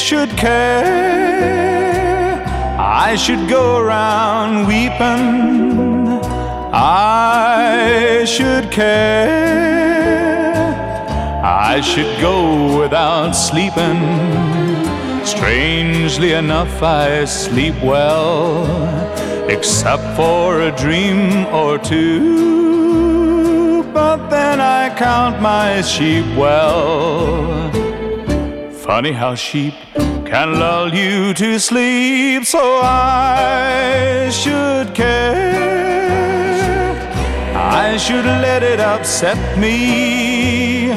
should care. I should go around weeping. I should care. I should go without sleeping. Strangely enough, I sleep well, except for a dream or two. But then I count my sheep well. Funny how sheep can lull you to sleep. So I should care. I should let it upset me.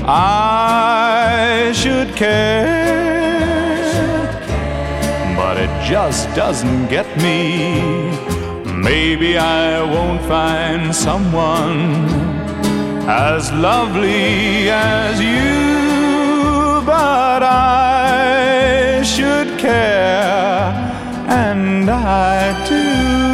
I should care, but it just doesn't get me. Maybe I won't find someone as lovely as you, but I should care, and I do.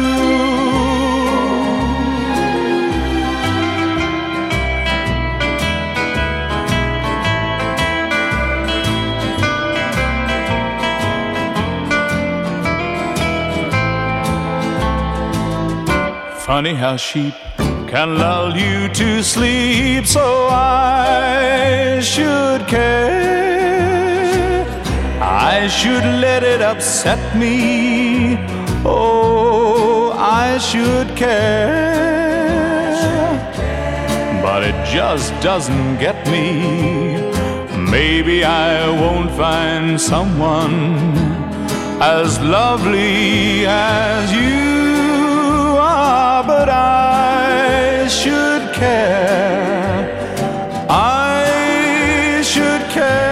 Funny how sheep can lull you to sleep. So I should care. I should let it upset me. Oh, I should care, but it just doesn't get me. Maybe I won't find someone as lovely as you, but I should care. I should care.